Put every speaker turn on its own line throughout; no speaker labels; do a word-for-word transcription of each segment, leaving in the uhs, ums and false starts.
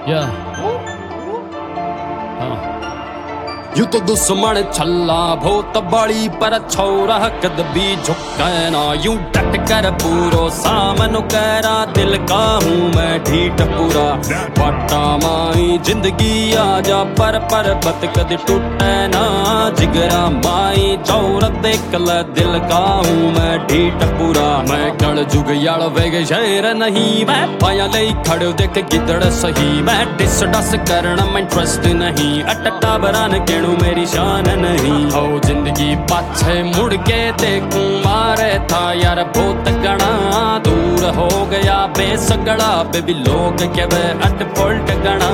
Yeah. यूं तो दुश्मन छल्ला बहुत बड़ी पर छोरा कद भी झुके ना यूं डट कर पूरो सामनो करा दिल का हूँ मैं ढीठ पूरा पट्टा माई जिंदगी आजा पर पर बत कद टूटे ना जिगरा माई चौरत कल दिल का हूँ मैं ढीठ पूरा मैं कल जुग याल वेग शेर नहीं मैं पाया ले खड़ो देख गिदड़ सही मैं डिस डस करना मैं इंटरेस्ट नहीं अटटा बरान के मेरी शान नहीं हो जिंदगी पाछे मुड़ के देखूं मारे था यार बहुत गणा दूर हो गया बेसगड़ा बेबी लोग के वे अट पलट गणा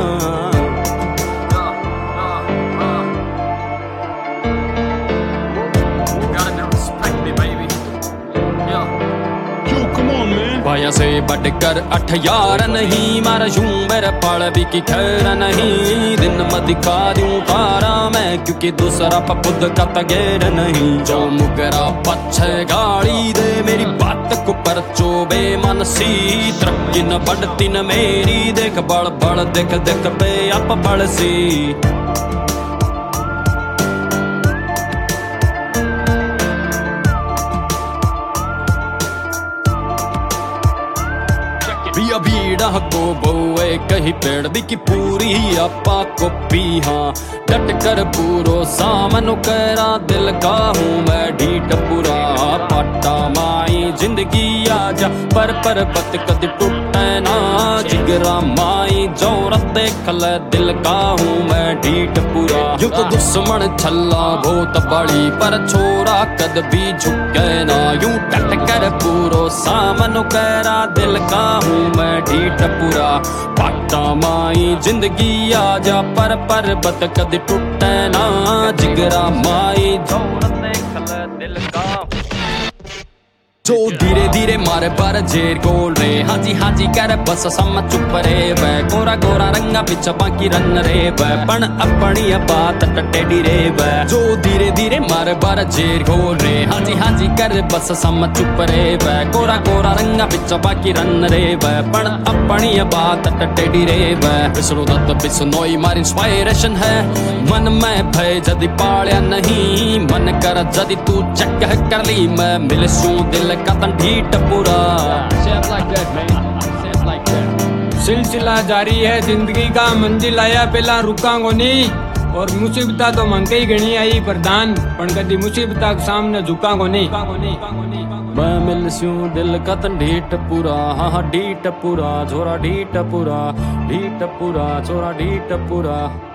भाया से बढ़कर अठ यार नहीं मारा यूं मेरे पड़ भी की खैर नहीं दिन में दिखा दूं तारा मैं क्योंकि दूसरा पपुद का तगेर नहीं जो मुगरा पछे गाड़ी दे मेरी बात को पर चोबे मन सी तरक्की न बढ़ती न मेरी देख बड़ बड़ देख देख पे आप बड़ सी बिया बीड़ा को बोए कहीं पेड़ भी की पूरी आपा को पी हाँ डट कर पूरो सामनो करा दिल का हूँ मैं ढीठ पूरा पट्टा माई जिंदगी आजा पर पर बत कद टूटे ना जिगरा माई जोरत देखल दिल का हूँ मैं ढीठ पूरा यूं तो दुश्मन छल्ला बहुत बड़ी पर छोरा कद भी झुके ना यूं डट कर पूरो सामनो करा दिल का हूँ मैं ढीठ पूरा पट्टा माई जिंदगी आजा पर पर बत कद टूटे ना जिगरा माई जोरत देखल दिल का जो धीरे धीरे मारे पर जेर गोल रे हाजी हाजी कर बस सम चुप रे वै गोरा गोरा रंगा पिछ बाकी रन रे वै पण अपनी बात टेडी रे वै जो धीरे धीरे मारे पर जेर गोल रे हाजी हाजी कर बस सम चुप रे वै गोरा गोरा रंगा पिछ बाकी रन रे वै पण अपनी बात टेडी रे वै बिसरो दत्त बिसनोई मार इंस्पायरेशन है मन में भय जदी पालिया नहीं मन कर जदी तू चेक कर ली मैं मिलसूं दिल कतन ढीठ पूरा
सिलसिला जारी है जिंदगी का मंजिल आया पहला रुकांगो नहीं और मुसीबता तो मंके ही गणी आई प्रधान पण कदी मुसीबता के सामने झुकांगो नहीं
मैं मिलसूं दिल कतन ढीठ पूरा हाँ हाँ ढीठ पूरा छोरा ढीठ पूरा ढीठ पूरा छोरा ढीठ पूरा।